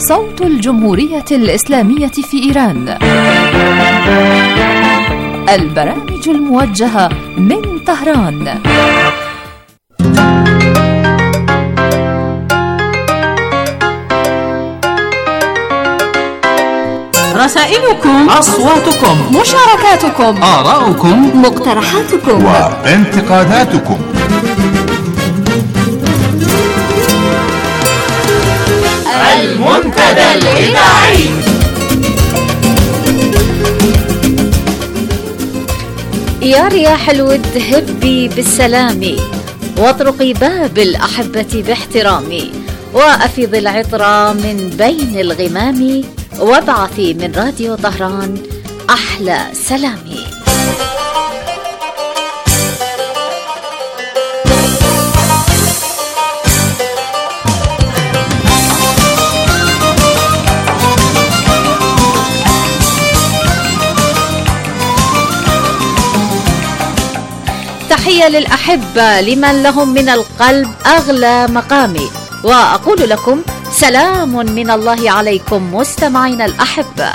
صوت الجمهورية الإسلامية في إيران. البرامج الموجهة من طهران. رسائلكم، أصواتكم، مشاركاتكم، آراؤكم، مقترحاتكم وانتقاداتكم. المنتدى الإذاعي. يا رياح الود هبي بالسلام، واطرقي باب الأحبة باحترامي، وأفيض العطر من بين الغمام، وابعثي من راديو طهران أحلى سلامي. تحية للأحبة لمن لهم من القلب أغلى مقامي، وأقول لكم سلام من الله عليكم مستمعين الأحبة.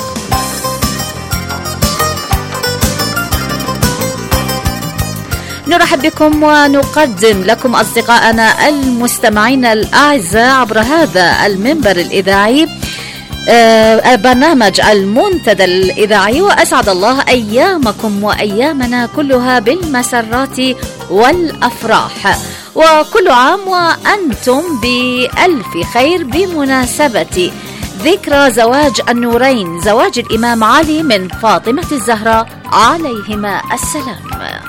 نرحب بكم ونقدم لكم أصدقائنا المستمعين الأعزاء عبر هذا المنبر الإذاعي برنامج المنتدى الإذاعي، وأسعد الله أيامكم وأيامنا كلها بالمسرات والأفراح، وكل عام وأنتم بألف خير بمناسبة ذكرى زواج النورين، زواج الإمام علي من فاطمة الزهراء عليهما السلام.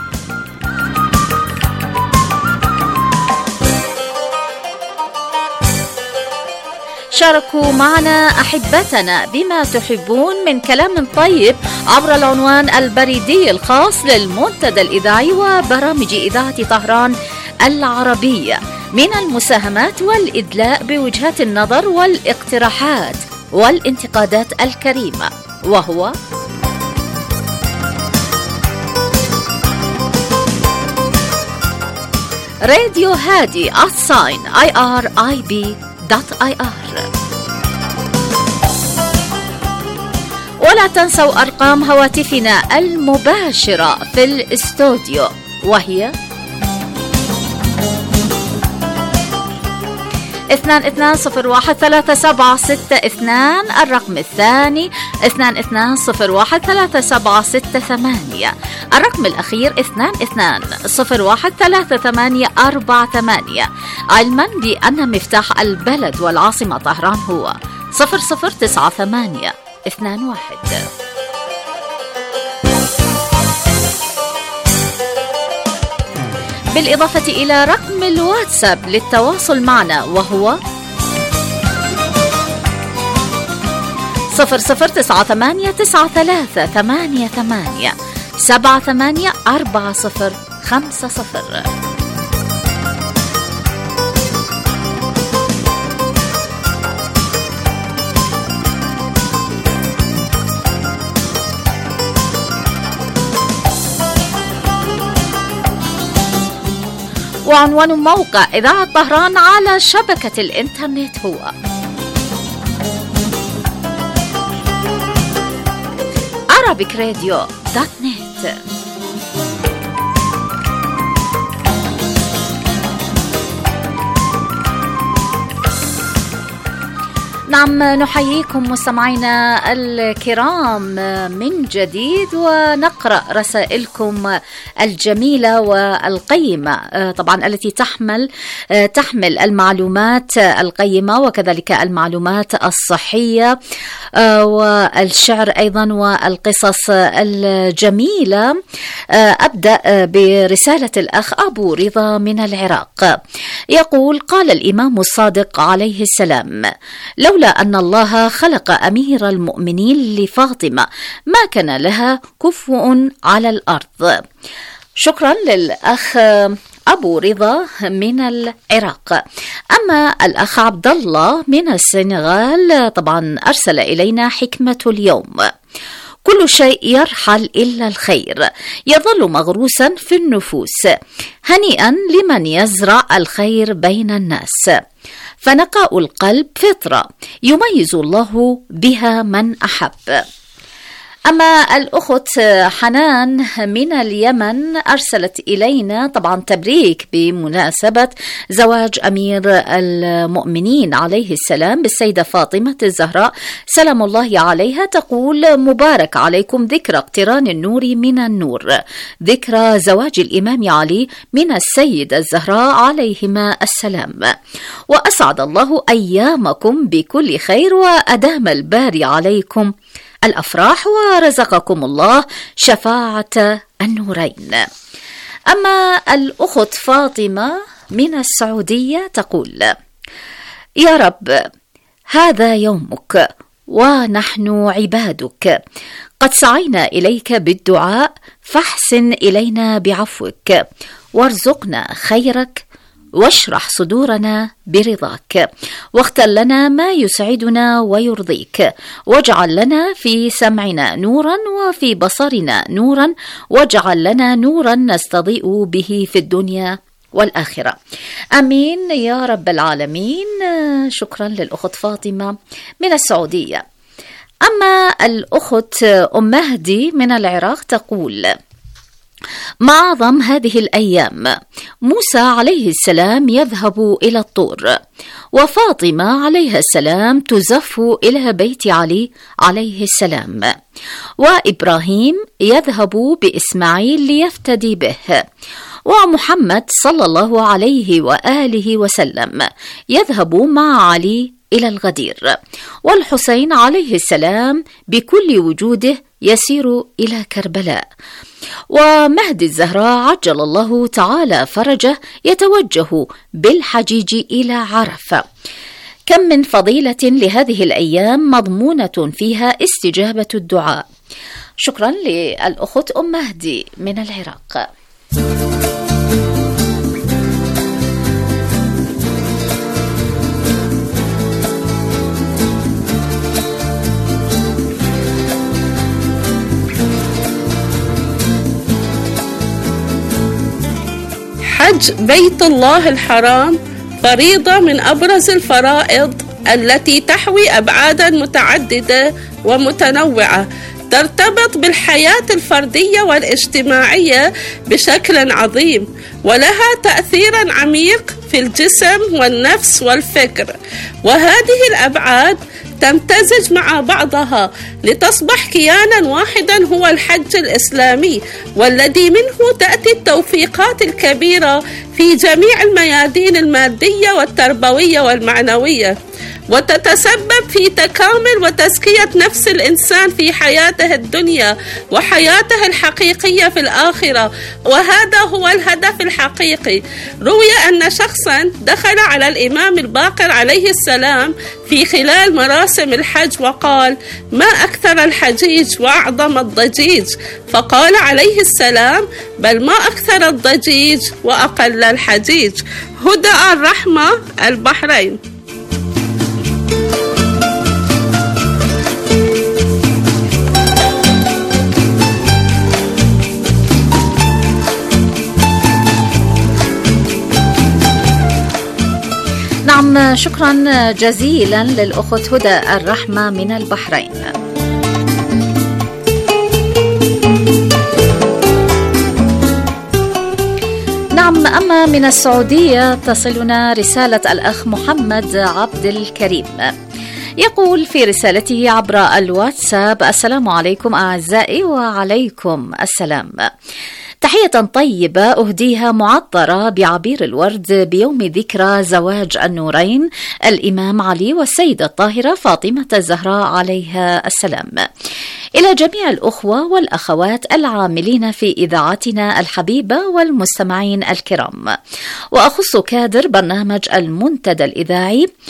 شاركوا معنا أحبتنا بما تحبون من كلام طيب عبر العنوان البريدي الخاص للمنتدى الإذاعي وبرامج إذاعة طهران العربية، من المساهمات والإدلاء بوجهات النظر والاقتراحات والانتقادات الكريمة، وهو راديو هادي @irib.ir. ولا تنسوا أرقام هواتفنا المباشرة في الاستوديو، وهي 22013762، الرقم الثاني 22013768، الرقم الأخير 22013848، علما بأن مفتاح البلد والعاصمة طهران هو 009821. بالإضافة إلى رقم الواتساب للتواصل معنا، وهو 00993888784050. وعنوان موقع إذاعة طهران على شبكة الإنترنت هو arabicradio.net. نعم، نحييكم مستمعينا الكرام من جديد، ونقرأ رسائلكم الجميلة والقيمة، طبعا التي تحمل المعلومات القيمة وكذلك المعلومات الصحية والشعر أيضا والقصص الجميلة. أبدأ برسالة الأخ أبو رضا من العراق، يقول: قال الإمام الصادق عليه السلام: لولا أن الله خلق أمير المؤمنين لفاطمة ما كان لها كفء على الأرض. شكرا للأخ أبو رضا من العراق. أما الأخ عبد الله من السنغال طبعا أرسل إلينا حكمة اليوم: كل شيء يرحل إلا الخير، يظل مغروسا في النفوس، هنيئا لمن يزرع الخير بين الناس، فنقاء القلب فطرة يميز الله بها من أحب. أما الأخت حنان من اليمن أرسلت إلينا طبعا تبريك بمناسبة زواج أمير المؤمنين عليه السلام بالسيدة فاطمة الزهراء سلام الله عليها. تقول: مبارك عليكم ذكرى اقتران النور من النور، ذكرى زواج الإمام علي من السيدة الزهراء عليهما السلام، وأسعد الله أيامكم بكل خير وأدام الباري عليكم الأفراح ورزقكم الله شفاعة النورين. أما الأخت فاطمة من السعودية تقول: يا رب، هذا يومك ونحن عبادك، قد سعينا إليك بالدعاء، فاحسن إلينا بعفوك، وارزقنا خيرك، واشرح صدورنا برضاك، واختر لنا ما يسعدنا ويرضيك، واجعل لنا في سمعنا نورا وفي بصرنا نورا، واجعل لنا نورا نستضيء به في الدنيا والآخرة. آمين يا رب العالمين. شكرا للأخت فاطمة من السعودية. أما الأخت أم مهدي من العراق تقول: ما أعظم هذه الأيام، موسى عليه السلام يذهب إلى الطور، وفاطمة عليها السلام تزف إلى بيت علي عليه السلام، وإبراهيم يذهب بإسماعيل ليفتدي به، ومحمد صلى الله عليه وآله وسلم يذهب مع علي إلى الغدير، والحسين عليه السلام بكل وجوده يسير إلى كربلاء، ومهدي الزهراء عجل الله تعالى فرجه يتوجه بالحجيج إلى عرفة. كم من فضيلة لهذه الأيام مضمونة فيها استجابة الدعاء. شكرا للأخت أم مهدي من العراق. حج بيت الله الحرام فريضة من أبرز الفرائض التي تحوي أبعادا متعددة ومتنوعة ترتبط بالحياة الفردية والاجتماعية بشكل عظيم، ولها تأثير عميق في الجسم والنفس والفكر، وهذه الأبعاد تمتزج مع بعضها لتصبح كيانا واحدا هو الحج الإسلامي، والذي منه تأتي التوفيقات الكبيرة في جميع الميادين المادية والتربوية والمعنوية، وتتسبب في تكامل وتزكية نفس الإنسان في حياته الدنيا وحياته الحقيقية في الآخرة، وهذا هو الهدف الحقيقي. روي أن شخصا دخل على الإمام الباقر عليه السلام في خلال مراسم الحج وقال: ما أكثر الحجيج وأعظم الضجيج؟ فقال عليه السلام: بل ما أكثر الضجيج وأقل الحجيج. هدى الرحمة، البحرين. نعم، شكرا جزيلا للأخت هدى الرحمة من البحرين. نعم، أما من السعودية تصلنا رسالة الأخ محمد عبد الكريم، يقول في رسالته عبر الواتساب: السلام عليكم أعزائي. وعليكم السلام. تحية طيبة أهديها معطرة بعبير الورد بيوم ذكرى زواج النورين الإمام علي والسيدة الطاهرة فاطمة الزهراء عليها السلام، إلى جميع الأخوة والأخوات العاملين في إذاعتنا الحبيبة والمستمعين الكرام، وأخص كادر برنامج المنتدى الإذاعي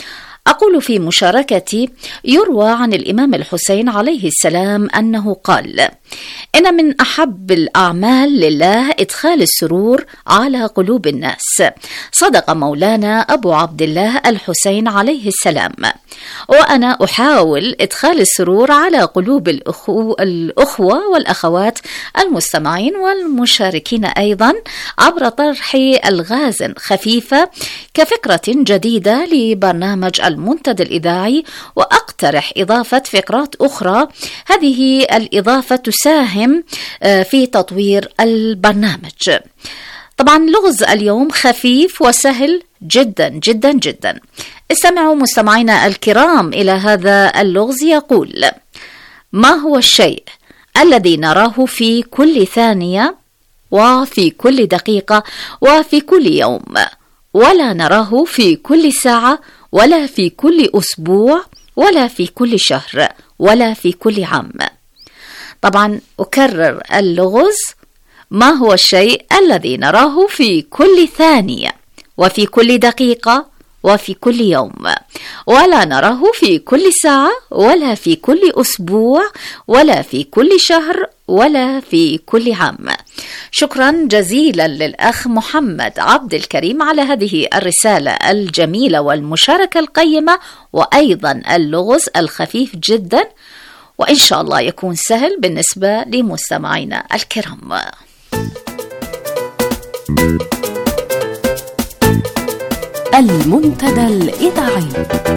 أقول في مشاركتي: يروى عن الإمام الحسين عليه السلام أنه قال: إن من أحب الأعمال لله إدخال السرور على قلوب الناس. صدق مولانا أبو عبد الله الحسين عليه السلام، وأنا أحاول إدخال السرور على قلوب الأخوة والأخوات المستمعين والمشاركين أيضا عبر طرح ألغاز خفيفة كفكرة جديدة لبرنامج المنتدى الإذاعي، وأقترح إضافة فقرات أخرى. هذه الإضافة تساهم في تطوير البرنامج. طبعا لغز اليوم خفيف وسهل جدا جدا جدا. استمعوا مستمعينا الكرام إلى هذا اللغز. يقول: ما هو الشيء الذي نراه في كل ثانية وفي كل دقيقة وفي كل يوم، ولا نراه في كل ساعة ولا في كل أسبوع ولا في كل شهر ولا في كل عام؟ طبعا أكرر اللغز: ما هو الشيء الذي نراه في كل ثانية وفي كل دقيقة وفي كل يوم، ولا نراه في كل ساعة ولا في كل أسبوع ولا في كل شهر ولا في كل عام؟ شكرا جزيلا للأخ محمد عبد الكريم على هذه الرسالة الجميلة والمشاركة القيمة، وأيضا اللغز الخفيف جدا، وإن شاء الله يكون سهل بالنسبة لمستمعينا الكرام. المنتدى الإذاعي.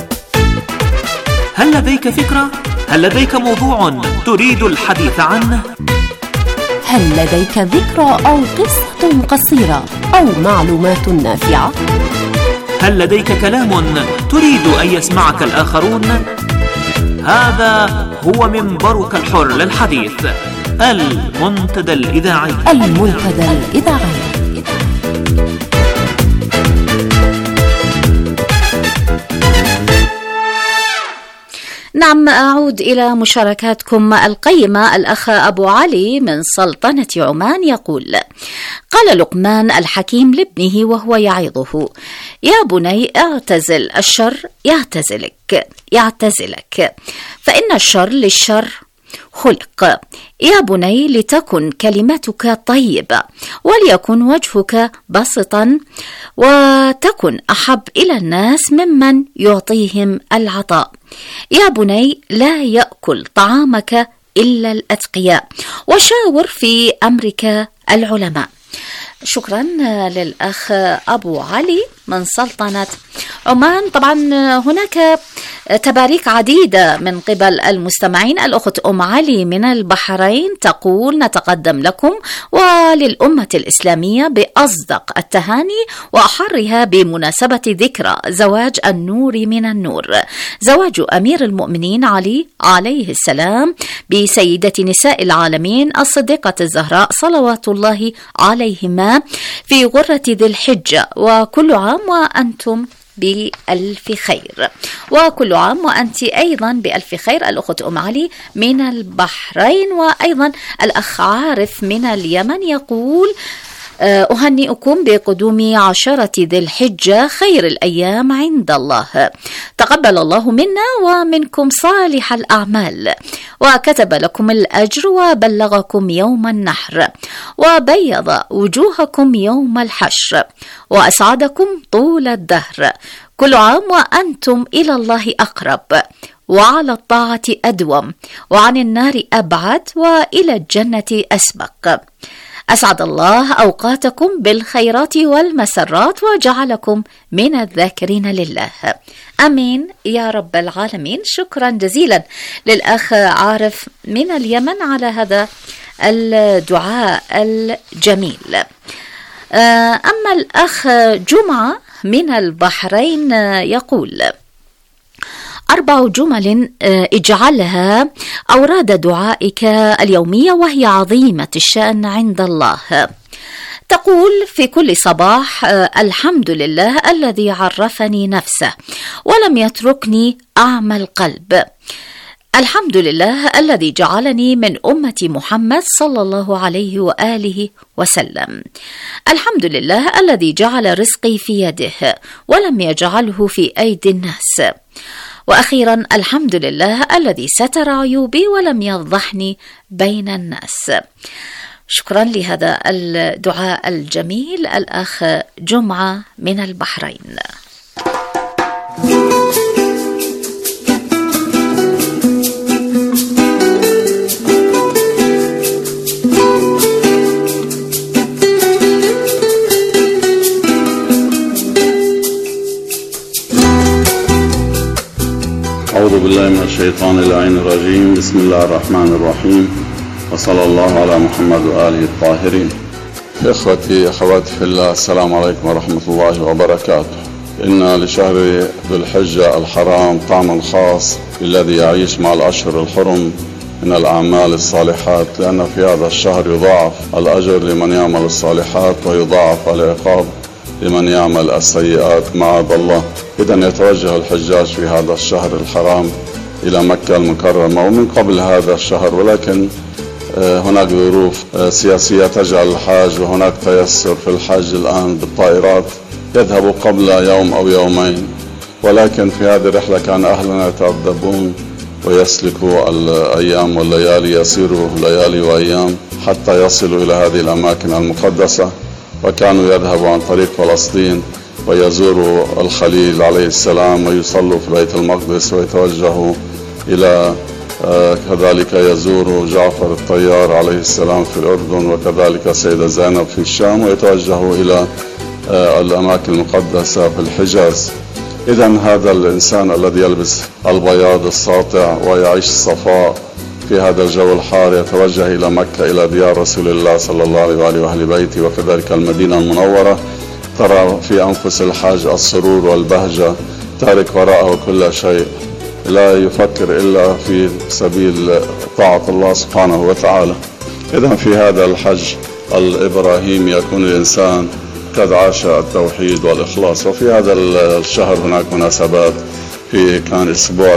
هل لديك فكرة؟ هل لديك موضوع تريد الحديث عنه؟ هل لديك ذكرى أو قصة قصيرة أو معلومات نافعة؟ هل لديك كلام تريد أن يسمعك الآخرون؟ هذا هو منبرك الحر للحديث، المنتدى الإذاعي. المنتدى الإذاعي. نعم، أعود إلى مشاركاتكم القيمة. الأخ أبو علي من سلطنة عمان يقول: قال لقمان الحكيم لابنه وهو يعظه: يا بني اعتزل الشر يعتزلك، فإن الشر للشر خلق. يا بني لتكن كلمتك طيبة، وليكن وجهك بسطا، وتكن أحب إلى الناس ممن يعطيهم العطاء. يا بني لا يأكل طعامك إلا الأتقياء، وشاور في أمرك العلماء. شكرا للأخ أبو علي من سلطنة عمان. طبعا هناك تباريك عديدة من قبل المستمعين. الأخت أم علي من البحرين تقول: نتقدم لكم وللأمة الإسلامية بأصدق التهاني وأحرها بمناسبة ذكرى زواج النور من النور، زواج أمير المؤمنين علي عليه السلام بسيدة نساء العالمين الصديقة الزهراء صلوات الله عليهما في غرة ذي الحجة. وكل عام وأنتم بألف خير، وكل عام وأنت أيضا بألف خير. الأخت أم علي من البحرين. وأيضا الأخ عارف من اليمن يقول: أهنئكم بقدوم عشرة ذي الحجة، خير الأيام عند الله، تقبل الله منا ومنكم صالح الأعمال، وكتب لكم الأجر وبلغكم يوم النحر، وبيض وجوهكم يوم الحشر، وأسعدكم طول الدهر. كل عام وأنتم إلى الله أقرب، وعلى الطاعة أدوم، وعن النار أبعد، وإلى الجنة أسبق. أسعد الله أوقاتكم بالخيرات والمسرات، وجعلكم من الذاكرين لله. أمين يا رب العالمين. شكرا جزيلا للأخ عارف من اليمن على هذا الدعاء الجميل. أما الأخ جمعة من البحرين يقول: 4 جمل اجعلها أوراد دعائك اليومية وهي عظيمة الشأن عند الله. تقول في كل صباح: الحمد لله الذي عرفني نفسه ولم يتركني أعمى القلب. الحمد لله الذي جعلني من أمة محمد صلى الله عليه وآله وسلم. الحمد لله الذي جعل رزقي في يده ولم يجعله في أيدي الناس. وأخيرا الحمد لله الذي ستر عيوبي ولم يفضحني بين الناس. شكرا لهذا الدعاء الجميل الأخ جمعة من البحرين. أعوذ بالله من الشيطان اللعين الرجيم. بسم الله الرحمن الرحيم، وصلى الله على محمد وآله الطاهرين. إخوتي أخواتي في الله، السلام عليكم ورحمة الله وبركاته. إن لشهر ذو الحجة الحرام طعما خاص بالذي يعيش مع الأشهر الحرم من الأعمال الصالحات، لأن في هذا الشهر يضاعف الأجر لمن يعمل الصالحات ويضاعف العقاب لمن يعمل السيئات معاذ الله. إذن يتوجه الحجاج في هذا الشهر الحرام إلى مكة المكرمة ومن قبل هذا الشهر، ولكن هناك ظروف سياسية تجعل الحاج، وهناك تيسر في الحج الآن بالطائرات يذهب قبل يوم أو يومين، ولكن في هذه الرحلة كان أهلنا يتأدبون ويسلكوا الأيام والليالي، يسيروا ليالي وأيام حتى يصلوا إلى هذه الأماكن المقدسة، وكانوا يذهبوا عن طريق فلسطين ويزوروا الخليل عليه السلام ويصلوا في بيت المقدس ويتوجهوا إلى كذلك يزوروا جعفر الطيار عليه السلام في الأردن، وكذلك سيدة زينب في الشام، ويتوجهوا إلى الأماكن المقدسة في الحجاز. إذن هذا الإنسان الذي يلبس البياض الساطع ويعيش الصفاء في هذا الجو الحار يتوجه إلى مكة، إلى ديار رسول الله صلى الله عليه وآله بيته، وكذلك المدينة المنورة. ترى في أنفس الحاج السرور والبهجة، تارك وراءه كل شيء، لا يفكر إلا في سبيل طاعة الله سبحانه وتعالى. إذن في هذا الحج الإبراهيمي يكون الإنسان قد عاش التوحيد والإخلاص. وفي هذا الشهر هناك مناسبات، كان أسبوع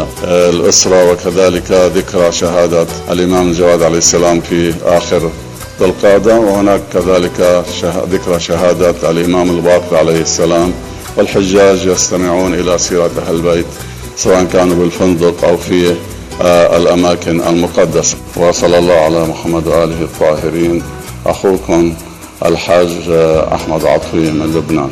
الأسرة، وكذلك ذكرى شهادة الإمام الجواد عليه السلام في آخر ذي القعدة، وهناك كذلك ذكرى شهادة الإمام الباقر عليه السلام. والحجاج يستمعون إلى سيرة أهل البيت سواء كانوا بالفندق أو في الأماكن المقدسة. وصلى الله على محمد وآله الطاهرين. أخوكم الحاج أحمد عطفي من لبنان.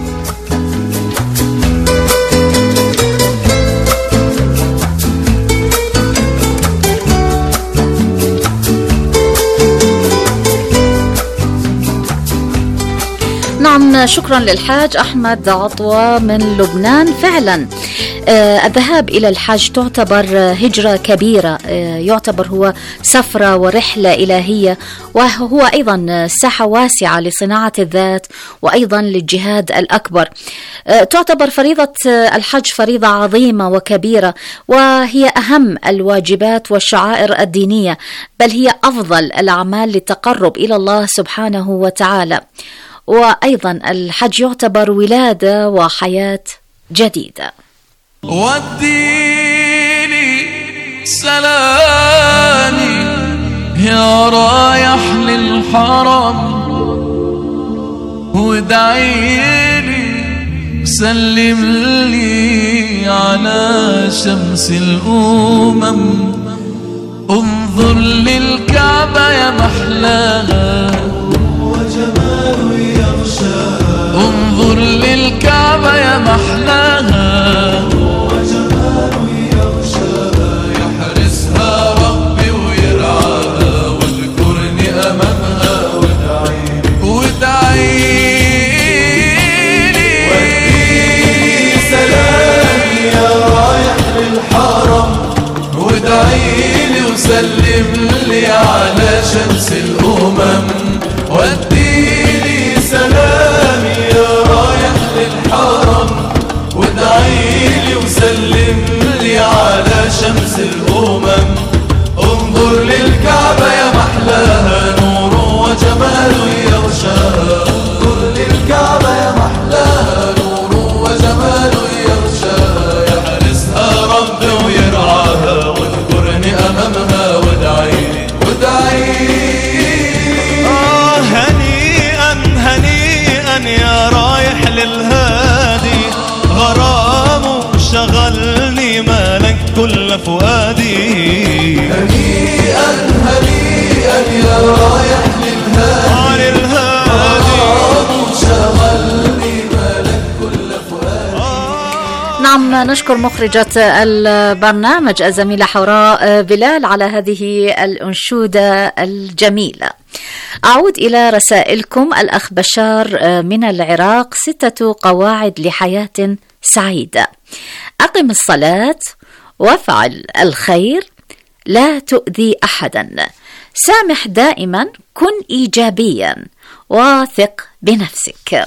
نعم، شكرا للحاج أحمد عطوة من لبنان. فعلا الذهاب إلى الحج تعتبر هجرة كبيرة، يعتبر هو سفرة ورحلة إلهية، وهو أيضا ساحة واسعة لصناعة الذات وأيضا للجهاد الأكبر. تعتبر فريضة الحج فريضة عظيمة وكبيرة، وهي أهم الواجبات والشعائر الدينية، بل هي أفضل الأعمال للتقرب إلى الله سبحانه وتعالى. وأيضا الحج يعتبر ولادة وحياة جديدة. وديني سلامي يا رايح للحرم، وادعيلي سلم لي على شمس الأمم. انظر للكعبة يا محلاها وجماله يغشى، انظر للكعبة يا محلاها وجماله يغشى، يحرسها ربي ويرعاها، واذكرني أمامها وادعيلي. وديني سلامي يا رايح للحرم، وادعيلي وسلم لي على شمس الأمم. كل فؤادي. هنيئا هنيئا يا رايح للهادي شغلني مالك كل فؤادي. نعم، نشكر مخرجة البرنامج الزميلة حوراء بلال على هذه الأنشودة الجميلة. أعود إلى رسائلكم. الأخ بشار من العراق: 6 قواعد لحياة سعيدة: أقم الصلاة، وافعل الخير، لا تؤذي أحدا، سامح دائما، كن إيجابيا، واثق بنفسك.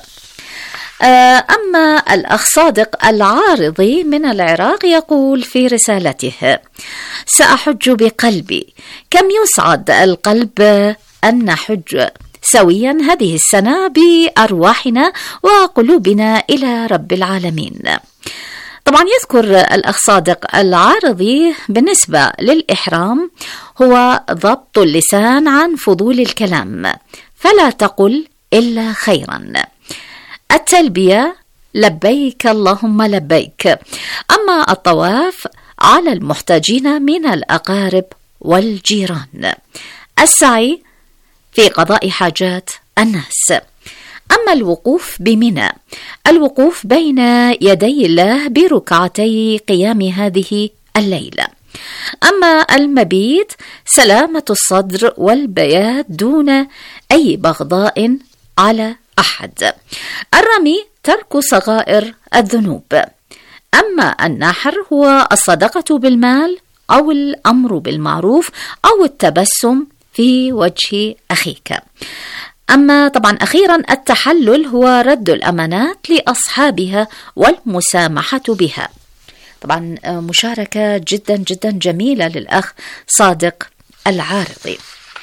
أما الأخ صادق العارضي من العراق يقول في رسالته: سأحج بقلبي، كم يسعد القلب أن نحج سويا هذه السنة بأرواحنا وقلوبنا إلى رب العالمين. طبعا يذكر الأخ صادق العارضي بالنسبة للإحرام هو ضبط اللسان عن فضول الكلام، فلا تقل إلا خيرا. التلبية لبيك اللهم لبيك. أما الطواف على المحتاجين من الأقارب والجيران. السعي في قضاء حاجات الناس. أما الوقوف بمنى، الوقوف بين يدي الله بركعتي قيام هذه الليلة. أما المبيت سلامة الصدر والبيات دون أي بغضاء على أحد. الرمي ترك صغائر الذنوب. أما النحر هو الصدقة بالمال أو الأمر بالمعروف أو التبسم في وجه أخيك. أما طبعا أخيرا التحلل هو رد الأمانات لأصحابها والمسامحة بها. طبعا مشاركة جدا جدا جميلة للأخ صادق العارضي.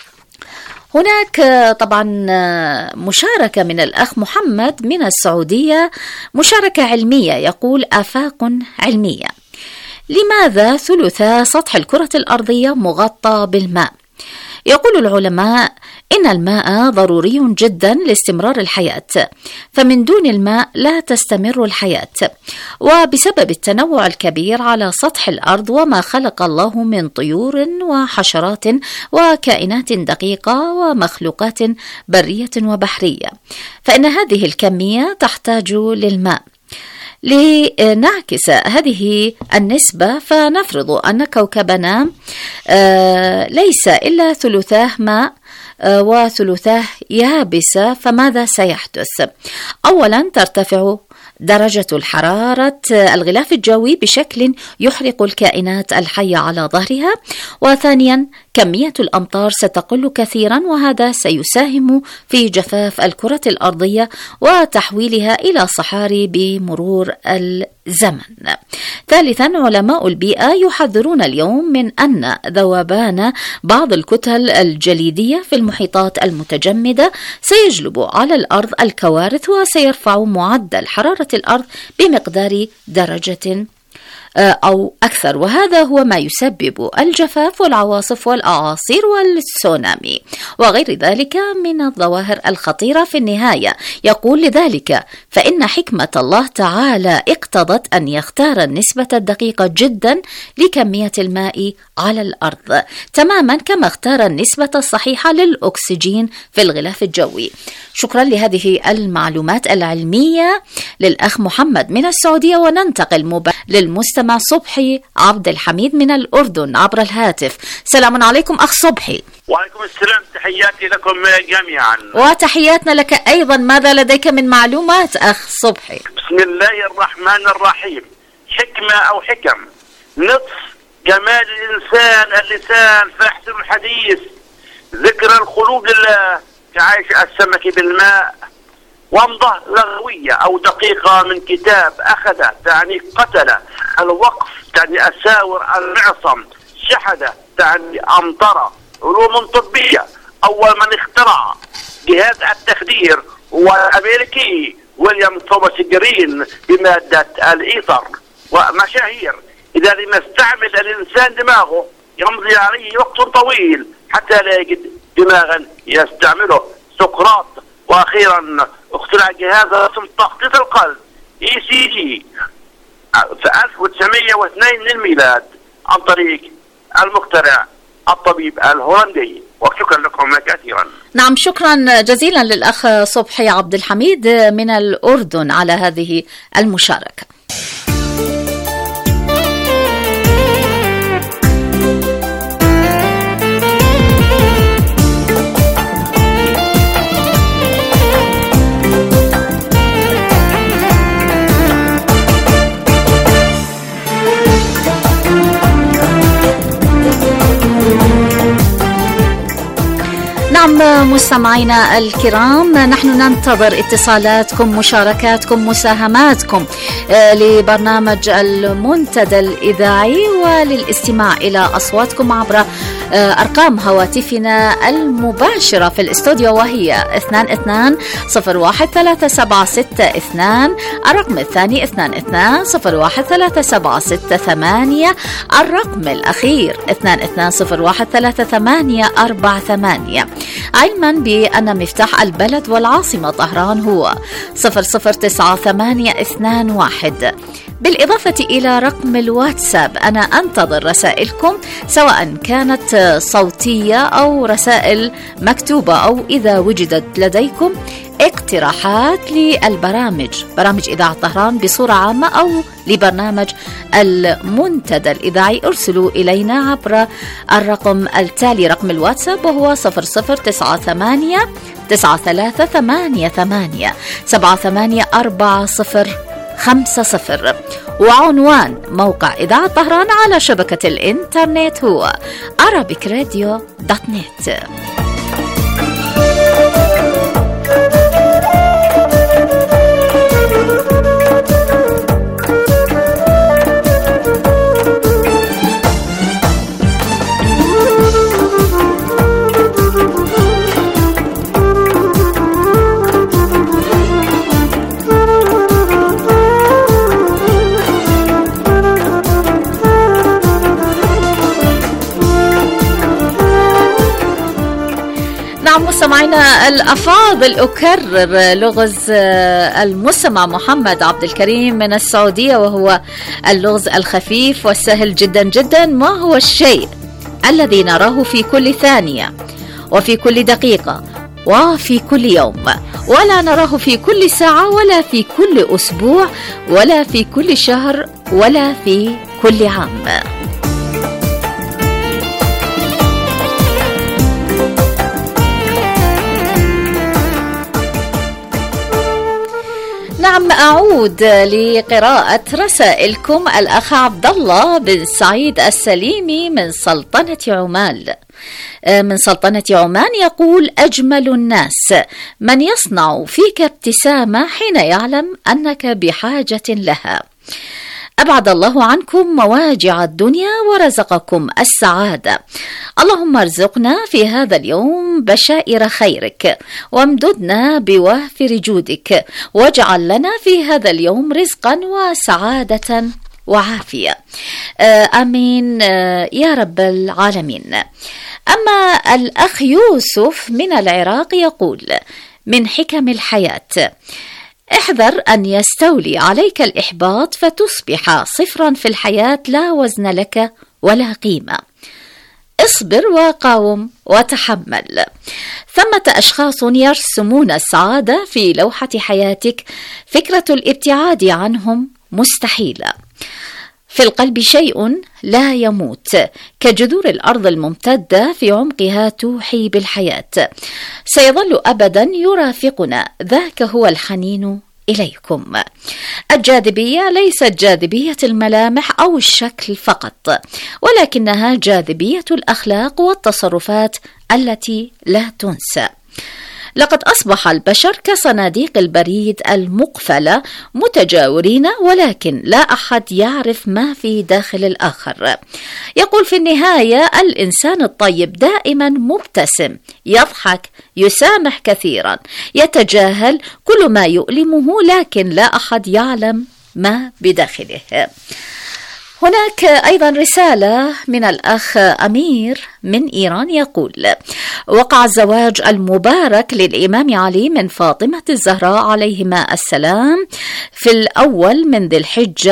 هناك طبعا مشاركة من الأخ محمد من السعودية، مشاركة علمية، يقول: آفاق علمية: لماذا ثلث سطح الكرة الأرضية مغطى بالماء؟ يقول العلماء إن الماء ضروري جدا لاستمرار الحياة، فمن دون الماء لا تستمر الحياة، وبسبب التنوع الكبير على سطح الأرض وما خلق الله من طيور وحشرات وكائنات دقيقة ومخلوقات برية وبحرية، فإن هذه الكمية تحتاج للماء. لنعكس هذه النسبة فنفرض أن كوكبنا ليس إلا ثلثاه ماء وثلثاه يابسة، فماذا سيحدث؟ أولا ترتفع درجة الحرارة الغلاف الجوي بشكل يحرق الكائنات الحية على ظهرها، وثانيا كمية الأمطار ستقل كثيرا، وهذا سيساهم في جفاف الكرة الأرضية وتحويلها إلى صحاري بمرور الزمن. ثالثا علماء البيئة يحذرون اليوم من أن ذوبان بعض الكتل الجليدية في المحيطات المتجمدة سيجلب على الأرض الكوارث وسيرفع معدل حرارة الأرض بمقدار درجة أو أكثر، وهذا هو ما يسبب الجفاف والعواصف والأعاصير والتسونامي وغير ذلك من الظواهر الخطيرة. في النهاية يقول: لذلك فإن حكمة الله تعالى اقتضت أن يختار النسبة الدقيقة جدا لكمية الماء على الأرض، تماما كما اختار النسبة الصحيحة للأكسجين في الغلاف الجوي. شكرا لهذه المعلومات العلمية للأخ محمد من السعودية. وننتقل للمستمع صبحي عبد الحميد من الأردن عبر الهاتف. سلام عليكم أخ صبحي. وعليكم السلام، تحياتي لكم جميعا. وتحياتنا لك أيضا. ماذا لديك من معلومات أخ صبحي؟ بسم الله الرحمن الرحيم. حكمة أو حكم: نصف جمال الإنسان اللسان فاحسن الحديث، ذكر الخلود لله كعيش السمك بالماء، ومضة لغوية أو دقيقة من كتاب أخذ تعني قتل، الوقف تعني أساور، المعصم، شحذ تعني أمطر. علوم طبية: أول من اخترع جهاز التخدير هو الأمريكي ويليام توماس جرين بمادة الإيثر. ومشاهير: إذا لم يستعمل الإنسان دماغه يمضي عليه وقت طويل حتى لا يجد دماغا يستعمله. سقراط. وأخيرا اخترع جهاز رسم تخطيط القلب ECG في 1902 للميلاد. عن طريق المخترع الطبيب الهولندي. وشكرا لكم كثيرا. نعم، شكرا جزيلا للأخ صبحي عبد الحميد من الأردن على هذه المشاركة. نعم مستمعينا الكرام، نحن ننتظر اتصالاتكم، مشاركاتكم، مساهماتكم لبرنامج المنتدى الإذاعي وللاستماع إلى أصواتكم عبر أرقام هواتفنا المباشرة في الاستوديو، وهي 22013762، الرقم الثاني 22013768، الرقم الأخير 22013848، علما بأن مفتاح البلد والعاصمة طهران هو 009821. بالإضافة إلى رقم الواتساب، أنا أنتظر رسائلكم سواء كانت صوتية أو رسائل مكتوبة، أو إذا وجدت لديكم اقتراحات للبرامج، برامج إذاعة طهران بصورة عامة، أو لبرنامج المنتدى الإذاعي، ارسلوا إلينا عبر الرقم التالي، رقم الواتساب وهو 00989388784050، وعنوان موقع إذاعة طهران على شبكة الإنترنت هو arabicradio.net. مستمعينا الأفاضل، أكرر لغز المستمع محمد عبد الكريم من السعودية، وهو اللغز الخفيف والسهل جدا جدا. ما هو الشيء الذي نراه في كل ثانية وفي كل دقيقة وفي كل يوم، ولا نراه في كل ساعة ولا في كل أسبوع ولا في كل شهر ولا في كل عام؟ نعم، أعود لقراءة رسائلكم. الأخ عبد الله بن سعيد السليمي من سلطنة عمان يقول: أجمل الناس من يصنع فيك ابتسامة حين يعلم أنك بحاجة لها. أبعد الله عنكم مواجع الدنيا ورزقكم السعادة. اللهم ارزقنا في هذا اليوم بشائر خيرك، وامددنا بوافر جودك، واجعل لنا في هذا اليوم رزقا وسعادة وعافية. آمين يا رب العالمين. أما الأخ يوسف من العراق يقول: من حكم الحياة: احذر أن يستولي عليك الإحباط فتصبح صفرا في الحياة، لا وزن لك ولا قيمة. اصبر وقاوم وتحمل. ثمة أشخاص يرسمون السعادة في لوحة حياتك، فكرة الابتعاد عنهم مستحيلة. في القلب شيء لا يموت، كجذور الأرض الممتدة في عمقها توحي بالحياة، سيظل أبدا يرافقنا، ذاك هو الحنين إليكم. الجاذبية ليست جاذبية الملامح أو الشكل فقط، ولكنها جاذبية الأخلاق والتصرفات التي لا تنسى. لقد أصبح البشر كصناديق البريد المقفلة، متجاورين ولكن لا أحد يعرف ما في داخل الآخر. يقول في النهاية: الإنسان الطيب دائما مبتسم، يضحك، يسامح كثيرا، يتجاهل كل ما يؤلمه، لكن لا أحد يعلم ما بداخله. هناك أيضا رسالة من الأخ أمير من إيران يقول: وقع الزواج المبارك للإمام علي من فاطمة الزهراء عليهما السلام في الأول من ذي الحجة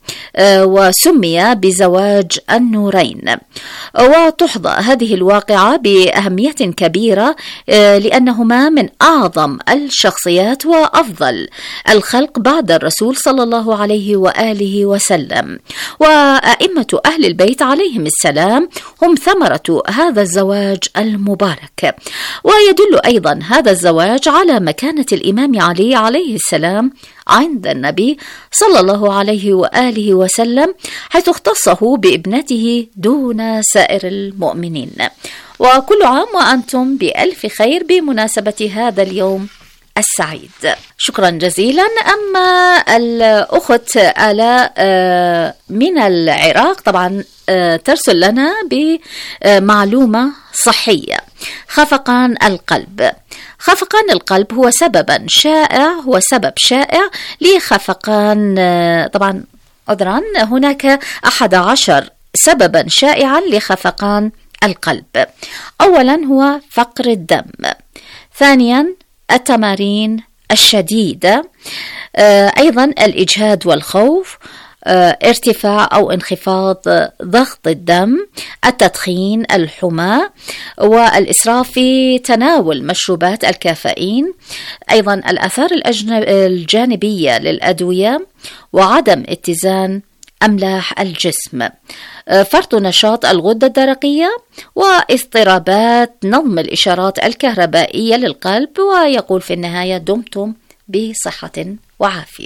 وسمي بزواج النورين. وتحظى هذه الواقعة بأهمية كبيرة لأنهما من أعظم الشخصيات وأفضل الخلق بعد الرسول صلى الله عليه وآله وسلم، وأئمة أهل البيت عليهم السلام هم ثمرة هذا الزواج المبارك. ويدل أيضا هذا الزواج على مكانة الإمام علي عليه السلام عند النبي صلى الله عليه وآله وسلم، حيث اختصه بابنته دون سائر المؤمنين. وكل عام وأنتم بألف خير بمناسبة هذا اليوم السعيد. شكرا جزيلا. أما الأخت آلاء من العراق طبعا ترسل لنا بمعلومة صحية. خفقان القلب. خفقان القلب هو سبب شائع لخفقان، طبعا عذرا، هناك 11 سببا شائعا لخفقان القلب. أولا هو فقر الدم، ثانيا التمارين الشديدة، أيضا الإجهاد والخوف، ارتفاع أو انخفاض ضغط الدم، التدخين، الحمى، والإسراف في تناول مشروبات الكافيين، أيضا الآثار الجانبية للأدوية، وعدم اتزان أملاح الجسم، فرط نشاط الغدة الدرقية، واضطرابات نظم الإشارات الكهربائية للقلب. ويقول في النهاية: دمتم بصحة وعافية.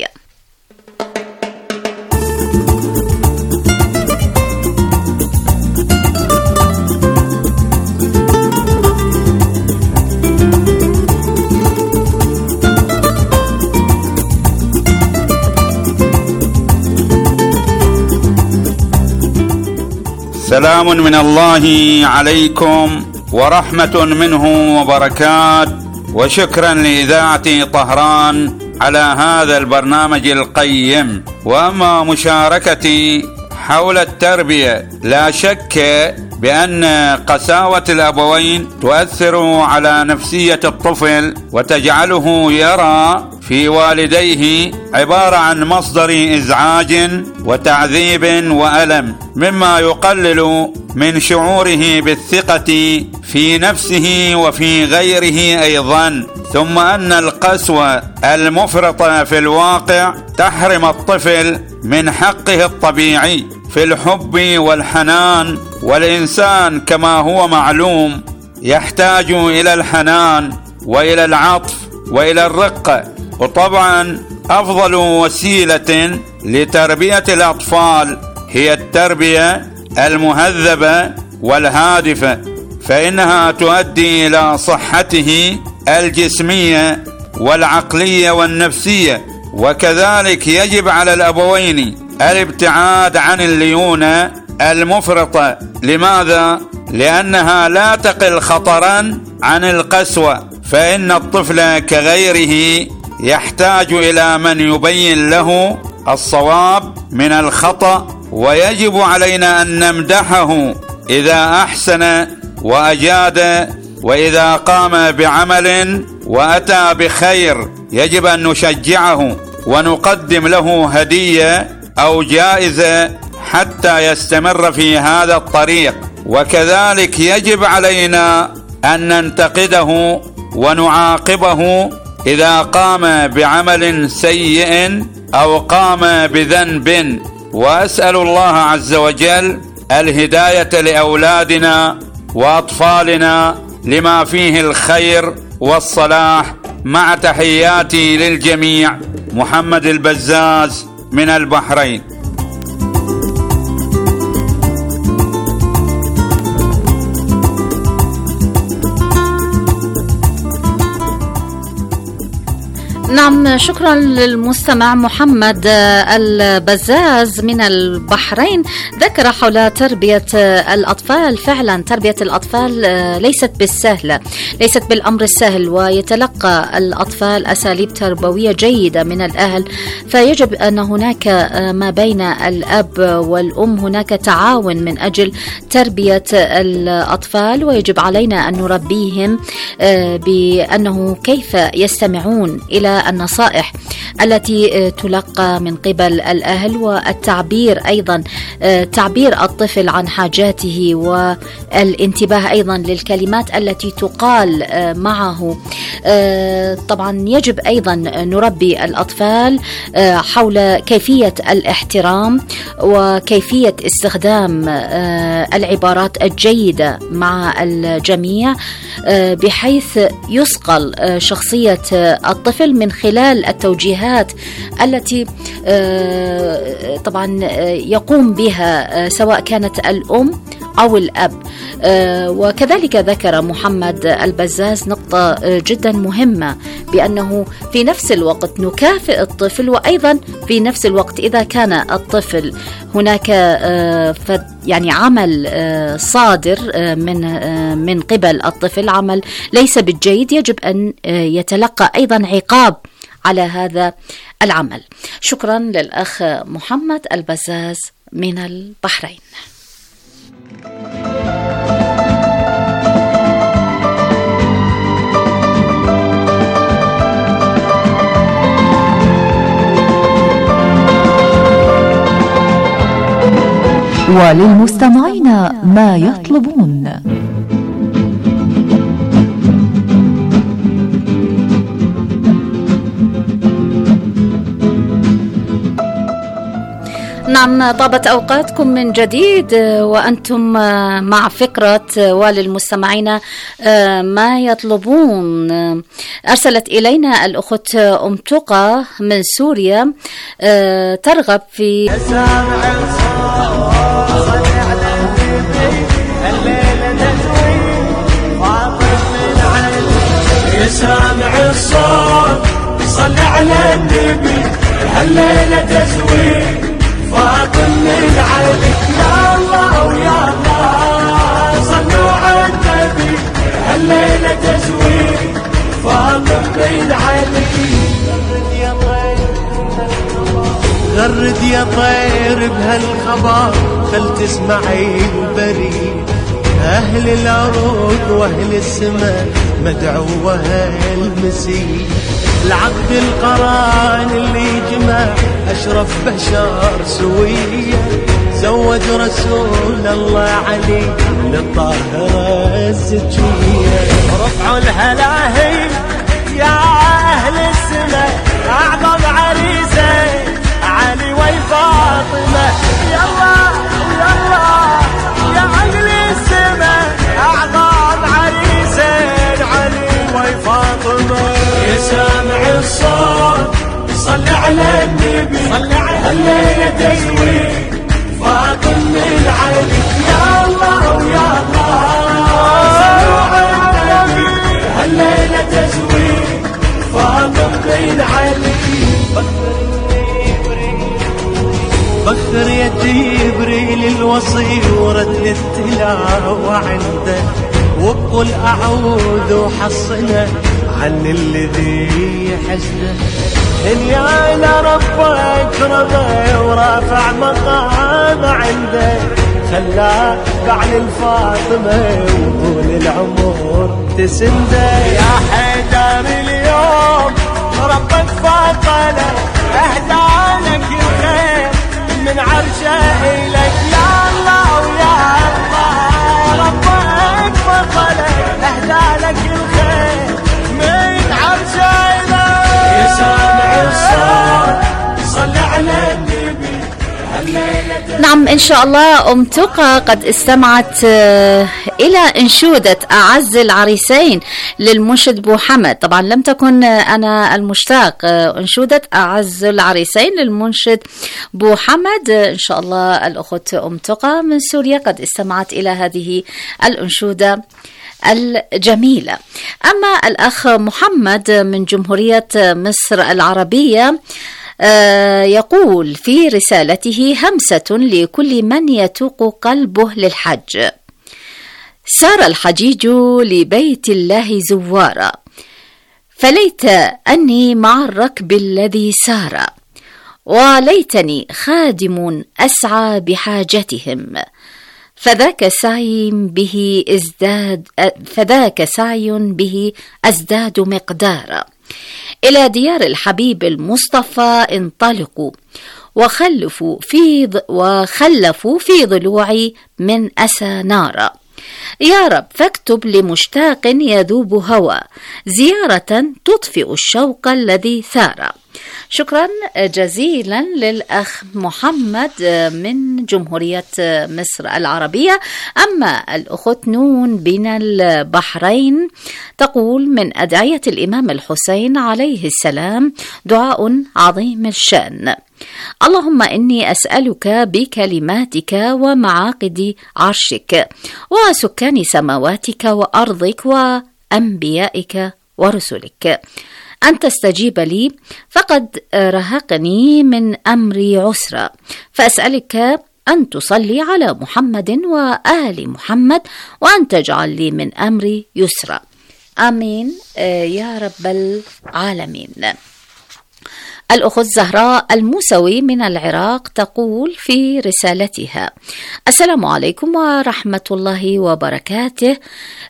سلام من الله عليكم ورحمة منه وبركات، وشكرا لإذاعة طهران على هذا البرنامج القيم. وأما مشاركتي حول التربية، لا شك بأن قساوة الأبوين تؤثر على نفسية الطفل وتجعله يرى في والديه عبارة عن مصدر إزعاج وتعذيب وألم، مما يقلل من شعوره بالثقة في نفسه وفي غيره أيضا. ثم أن القسوة المفرطة في الواقع تحرم الطفل من حقه الطبيعي في الحب والحنان، والإنسان كما هو معلوم يحتاج إلى الحنان وإلى العطف وإلى الرقة. وطبعا أفضل وسيلة لتربية الأطفال هي التربية المهذبة والهادفة، فإنها تؤدي إلى صحته الجسمية والعقلية والنفسية. وكذلك يجب على الأبوين الابتعاد عن الليونة المفرطة. لماذا؟ لأنها لا تقل خطرا عن القسوة، فإن الطفل كغيره يحتاج إلى من يبين له الصواب من الخطأ، ويجب علينا أن نمدحه إذا أحسن وأجاد، وإذا قام بعمل وأتى بخير يجب أن نشجعه ونقدم له هدية أو جائزة حتى يستمر في هذا الطريق. وكذلك يجب علينا أن ننتقده ونعاقبه إذا قام بعمل سيء أو قام بذنب. وأسأل الله عز وجل الهداية لأولادنا وأطفالنا لما فيه الخير والصلاح. مع تحياتي للجميع، محمد البزاز من البحرين. نعم، شكرا للمستمع محمد البزاز من البحرين. ذكر حول تربية الأطفال. فعلا تربية الأطفال ليست بالسهلة، ليست بالأمر السهل، ويتلقى الأطفال أساليب تربوية جيدة من الأهل. فيجب أن هناك ما بين الأب والأم هناك تعاون من أجل تربية الأطفال، ويجب علينا أن نربيهم بأنه كيف يستمعون إلى النصائح التي تلقى من قبل الأهل، والتعبير أيضا تعبير الطفل عن حاجاته، والانتباه أيضا للكلمات التي تقال معه. طبعا يجب أيضا نربي الأطفال حول كيفية الاحترام وكيفية استخدام العبارات الجيدة مع الجميع، بحيث يصقل شخصية الطفل من خلال التوجيهات التي طبعا يقوم بها سواء كانت الأم أو الأب. وكذلك ذكر محمد البزاز نقطة جدا مهمة، بأنه في نفس الوقت نكافئ الطفل، وأيضا في نفس الوقت إذا كان الطفل هناك يعني عمل صادر من قبل الطفل، عمل ليس بالجيد، يجب أن يتلقى أيضا عقاب على هذا العمل. شكرا للأخ محمد البزاز من البحرين. وللمستمعين ما يطلبون. نعم، طابت أوقاتكم من جديد وأنتم مع فكرة وللمستمعين ما يطلبون. أرسلت إلينا الأخت أم تقى من سوريا ترغب في سامع الصوت صل على النبي هالليلة تزويق فاطم من علي يا الله ويا الله صلوا على النبي هالليلة تزويق فاطم من علي. غرد يا طير بهالخبر خل تسمعي البريد أهل الأرض وأهل السماء مدعوة المسيح العقد القران اللي جمع أشرف بشر سوية زوج رسول الله علي للطاهرة الزكية رفعوا الهلاهي يا أهل السماء أعظم عريسة علي وفاطمة يلا يلا يا أهل السماء أعظم عريسين علي وفاطمة يا سامع الصوت صل على النبي صل على الليلة تزويق فاطم من علي يا الله ويا الله صلوا على النبي هالليلة تزويق فاطم من علي. بكر يا جبريل الوصي ورد التلاوة عنده وبقول أعوذ وحصنا عن الذي يحزنه إن ربك رضي ورافع مقام عنده خلاه بعد الفاطمة وطول العمر تسنده يا حيدر اليوم ربك فضله أهدى لك الخير من عرشه إليك يا الله ويا الله ربك فضله أهدى لك الخير من عرشه إليك يا سامع الصوت صل على النبي. نعم إن شاء الله أم تقى قد استمعت إلى أنشودة أعز العريسين للمنشد بو حمد. طبعا لم تكن أنا المشتاق، أنشودة أعز العريسين للمنشد بو حمد. إن شاء الله الأخت أم تقى من سوريا قد استمعت إلى هذه الأنشودة الجميلة. أما الأخ محمد من جمهورية مصر العربية يقول في رسالته: همسة لكل من يتوق قلبه للحج. سار الحجيج لبيت الله زوارا، فليت أني مع الركب الذي سار، وليتني خادم أسعى بحاجتهم، فذاك سعي به أزداد مقدارا. إلى ديار الحبيب المصطفى انطلقوا وخلفوا في ضلوعي من أسى نارا. يا رب فاكتب لمشتاق يذوب هوى زيارة تطفئ الشوق الذي ثار. شكرا جزيلا للأخ محمد من جمهورية مصر العربية. أما الأخت نون من البحرين تقول: من أدعية الإمام الحسين عليه السلام دعاء عظيم الشأن: اللهم إني أسألك بكلماتك ومعاقد عرشك وسكان سماواتك وأرضك وأنبيائك ورسلك أن تستجيب لي، فقد رهقني من أمري عسرا، فأسألك أن تصلي على محمد وآل محمد وأن تجعل لي من أمري يسرا. آمين يا رب العالمين. الأخت زهراء الموسوي من العراق تقول في رسالتها: السلام عليكم ورحمة الله وبركاته.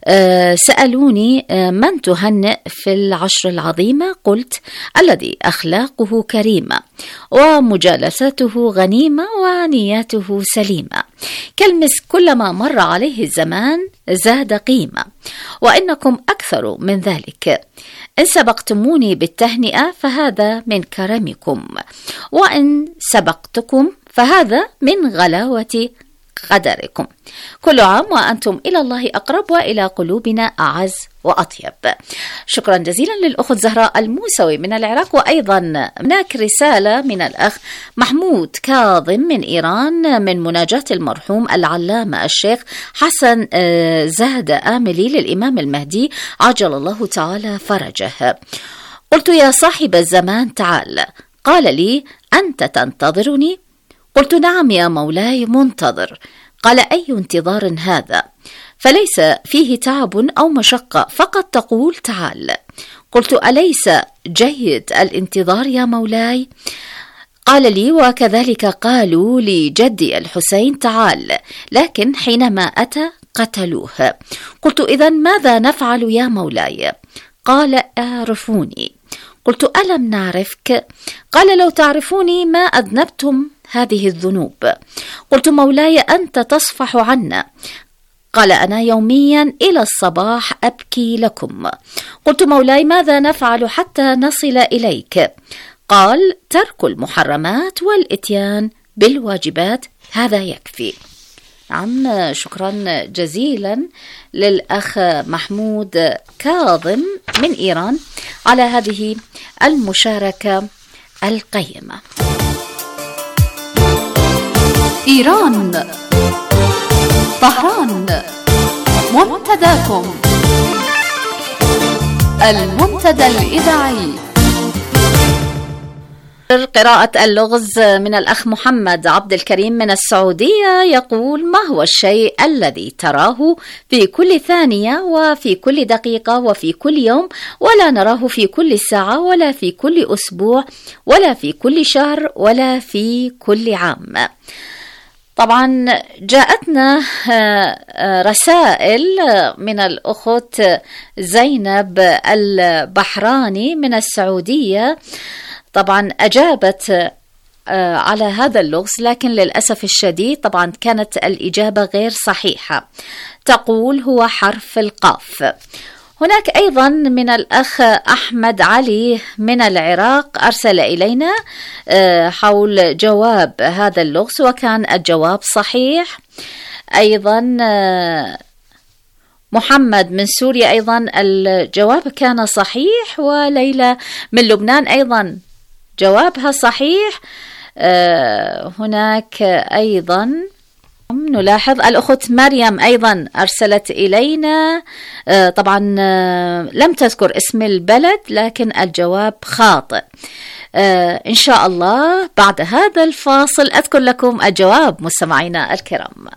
سألوني من تهنئ في العشر العظيمة، قلت: الذي أخلاقه كريمة ومجالسته غنيمة ونياته سليمة، كالمسك كلما مر عليه الزمان زاد قيمة، وإنكم أكثر من ذلك. إن سبقتموني بالتهنئة فهذا من كرمكم، وإن سبقتكم فهذا من غلاوة قدركم. كل عام وأنتم إلى الله أقرب وإلى قلوبنا أعز وأطيب. شكرا جزيلا للأخت زهراء الموسوي من العراق. وأيضا هناك رسالة من الأخ محمود كاظم من إيران من مناجاة المرحوم العلامة الشيخ حسن زهد آملي للإمام المهدي عجل الله تعالى فرجه. قلت: يا صاحب الزمان تعال. قال لي: أنت تنتظرني؟ قلت: نعم يا مولاي منتظر. قال: أي انتظار هذا؟ فليس فيه تعب أو مشقة، فقط تقول تعال. قلت: أليس جيد الانتظار يا مولاي؟ قال لي: وكذلك قالوا لجدي الحسين تعال، لكن حينما أتى قتلوه. قلت: إذن ماذا نفعل يا مولاي؟ قال: أعرفوني. قلت: ألم نعرفك؟ قال: لو تعرفوني ما أذنبتم هذه الذنوب. قلت: مولاي أنت تصفح عنا. قال: أنا يوميا إلى الصباح أبكي لكم. قلت: مولاي ماذا نفعل حتى نصل إليك؟ قال: ترك المحرمات والإتيان بالواجبات، هذا يكفي. نعم، شكرا جزيلا للأخ محمود كاظم من إيران على هذه المشاركة القيمة. إيران، طهران، منتداكم، المنتدى الإذاعي. قراءة اللغز من الأخ محمد عبد الكريم من السعودية يقول: ما هو الشيء الذي تراه في كل ثانية وفي كل دقيقة وفي كل يوم، ولا نراه في كل ساعة ولا في كل أسبوع ولا في كل شهر ولا في كل عام؟ طبعا جاءتنا رسائل من الأخت زينب البحراني من السعودية، طبعا أجابت على هذا اللغز، لكن للأسف الشديد طبعا كانت الإجابة غير صحيحة. تقول: هو حرف القاف. هناك أيضا من الأخ أحمد علي من العراق أرسل إلينا حول جواب هذا اللغز، وكان الجواب صحيح. أيضا محمد من سوريا أيضا الجواب كان صحيح، وليلى من لبنان أيضا جوابها صحيح. هناك أيضا نلاحظ الأخت مريم أيضا أرسلت إلينا، طبعا لم تذكر اسم البلد لكن الجواب خاطئ. إن شاء الله بعد هذا الفاصل أذكر لكم الجواب مستمعينا الكرام.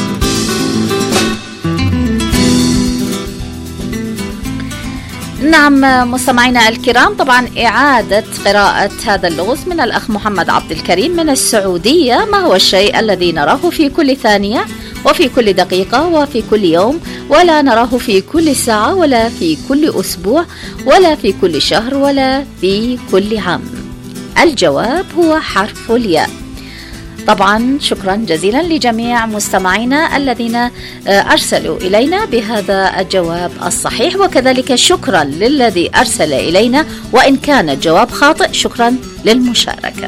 نعم، نعم مستمعينا الكرام، طبعا إعادة قراءة هذا اللغز من الأخ محمد عبد الكريم من السعودية. ما هو الشيء الذي نراه في كل ثانية وفي كل دقيقة وفي كل يوم، ولا نراه في كل ساعة ولا في كل أسبوع ولا في كل شهر ولا في كل عام؟ الجواب هو حرف الياء. طبعا شكرا جزيلا لجميع مستمعينا الذين أرسلوا إلينا بهذا الجواب الصحيح، وكذلك شكرا للذي أرسل إلينا وإن كان الجواب خاطئ. شكرا للمشاركة.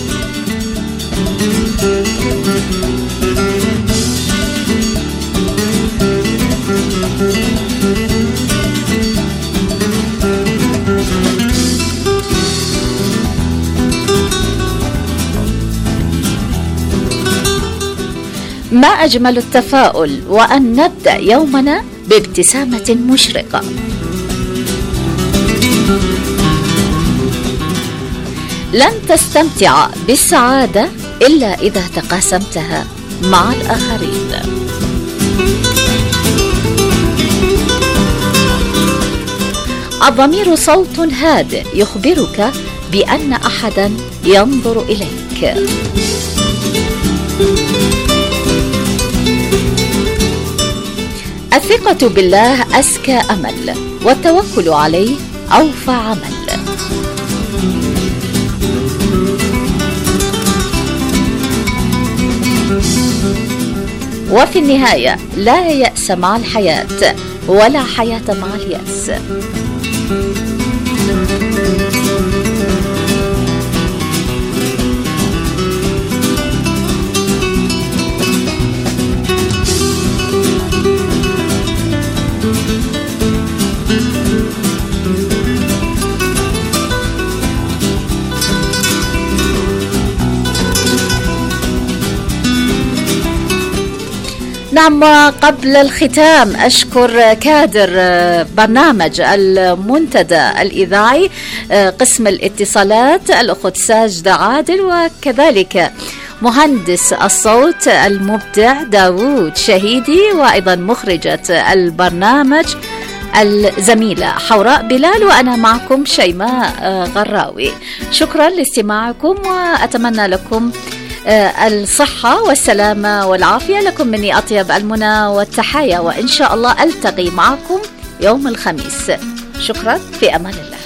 ما أجمل التفاؤل وأن نبدأ يومنا بابتسامة مشرقة. لن تستمتع بالسعادة إلا إذا تقاسمتها مع الآخرين. الضمير صوت هادئ يخبرك بأن أحدا ينظر إليك. الثقة بالله أزكى أمل، والتوكل عليه أوفى عمل. وفي النهاية لا يأس مع الحياة ولا حياة مع اليأس. نعم، قبل الختام أشكر كادر برنامج المنتدى الإذاعي قسم الاتصالات الأخت ساجدة عادل، وكذلك مهندس الصوت المبدع داوود شهيدي، وأيضا مخرجة البرنامج الزميلة حوراء بلال، وأنا معكم شيماء غراوي. شكرا لاستماعكم، وأتمنى لكم الصحة والسلامة والعافية. لكم مني أطيب المنى والتحايا، وإن شاء الله ألتقي معكم يوم الخميس. شكرا، في أمان الله.